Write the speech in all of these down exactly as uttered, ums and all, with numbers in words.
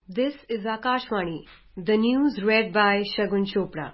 This is Akashvani, the news read by Shagun Chopra.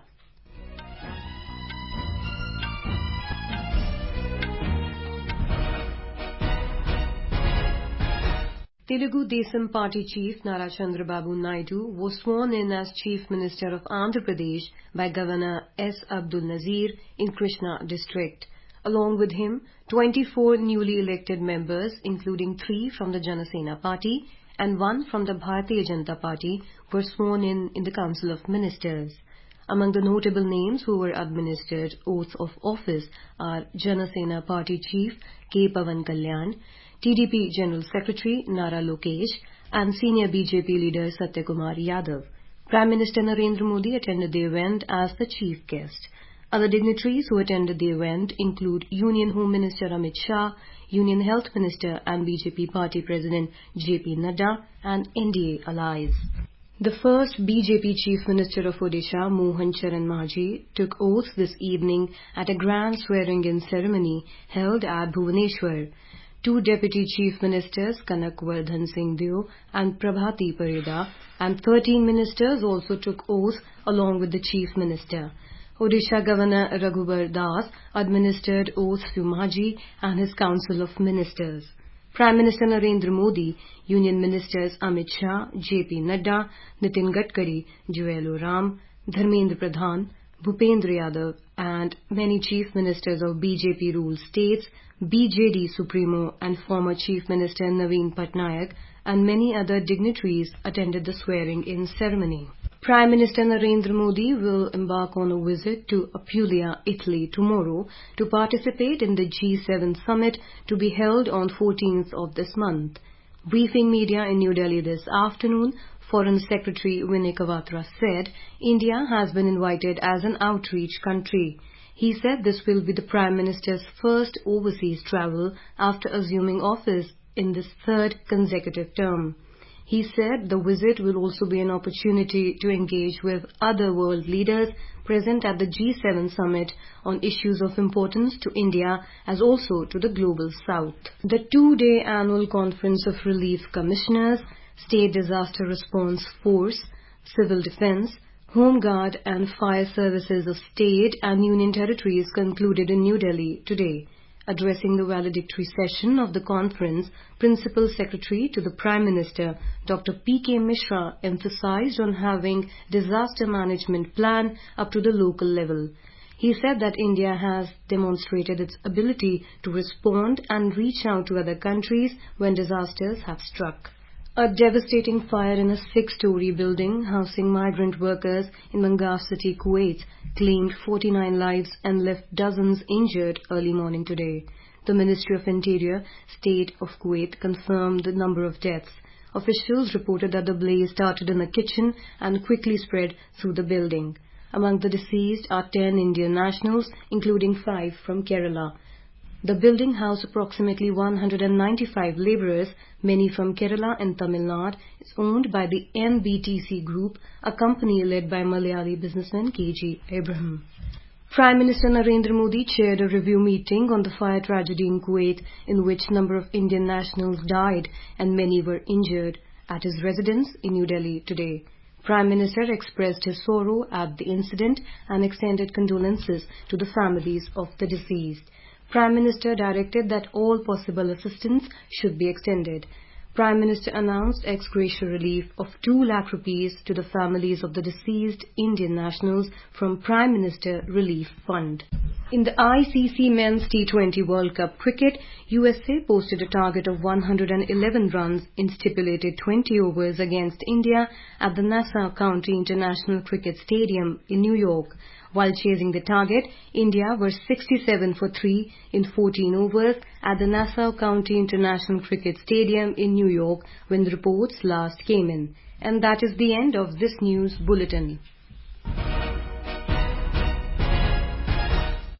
Telugu Desam Party Chief Nara Chandrababu Naidu was sworn in as Chief Minister of Andhra Pradesh by Governor S. Abdul Nazir in Krishna district. Along with him, twenty-four newly elected members, including three from the Janasena Party and one from the Bharatiya Janata Party, were sworn in in the Council of Ministers. Among the notable names who were administered oath of office are Janasena Party Chief K. Pawan Kalyan, T D P General Secretary Nara Lokesh, and senior B J P leader Satyakumar Yadav. Prime Minister Narendra Modi attended the event as the chief guest. Other dignitaries who attended the event include Union Home Minister Amit Shah, Union Health Minister and B J P Party President J P Nadda, and N D A allies. The first B J P Chief Minister of Odisha, Mohan Charan Majhi, took oath this evening at a grand swearing-in ceremony held at Bhubaneswar. Two Deputy Chief Ministers, Kanak Vardhan Singh Deo and Prabhati Parida, and thirteen ministers also took oath along with the Chief Minister. Odisha Governor Raghubar Das administered oaths to Majhi and his Council of Ministers. Prime Minister Narendra Modi, Union Ministers Amit Shah, J P Nadda, Nitin Gadkari, Joel Oram, Dharmendra Pradhan, Bhupendra Yadav, and many Chief Ministers of B J P-ruled states, B J D Supremo and former Chief Minister Naveen Patnaik, and many other dignitaries attended the swearing-in ceremony. Prime Minister Narendra Modi will embark on a visit to Apulia, Italy tomorrow to participate in the G seven summit to be held on fourteenth of this month. Briefing media in New Delhi this afternoon, Foreign Secretary Vinay Kwatra said India has been invited as an outreach country. He said this will be the Prime Minister's first overseas travel after assuming office in this third consecutive term. He said the visit will also be an opportunity to engage with other world leaders present at the G seven summit on issues of importance to India as also to the global south. The two-day annual Conference of Relief Commissioners, State Disaster Response Force, Civil Defence, Home Guard and Fire Services of State and Union Territories concluded in New Delhi today. Addressing the valedictory session of the conference, Principal Secretary to the Prime Minister, Doctor P K Mishra, emphasized on having disaster management plan up to the local level. He said that India has demonstrated its ability to respond and reach out to other countries when disasters have struck. A devastating fire in a six-story building housing migrant workers in Mangaf City, Kuwait, claimed forty-nine lives and left dozens injured early morning today. The Ministry of Interior, State of Kuwait, confirmed the number of deaths. Officials reported that the blaze started in a kitchen and quickly spread through the building. Among the deceased are ten Indian nationals, including five from Kerala. The building housed approximately one hundred ninety-five labourers, many from Kerala and Tamil Nadu, is owned by the M B T C Group, a company led by Malayali businessman K G Abraham. Prime Minister Narendra Modi chaired a review meeting on the fire tragedy in Kuwait, in which a number of Indian nationals died and many were injured, at his residence in New Delhi today. Prime Minister expressed his sorrow at the incident and extended condolences to the families of the deceased. Prime Minister directed that all possible assistance should be extended. Prime Minister announced ex gratia relief of two lakh rupees to the families of the deceased Indian nationals from Prime Minister Relief Fund. In the I C C Men's T twenty World Cup Cricket, U S A posted a target of one hundred eleven runs in stipulated twenty overs against India at the Nassau County International Cricket Stadium in New York. While chasing the target, India were sixty-seven for three in fourteen overs at the Nassau County International Cricket Stadium in New York when the reports last came in. And that is the end of this news bulletin.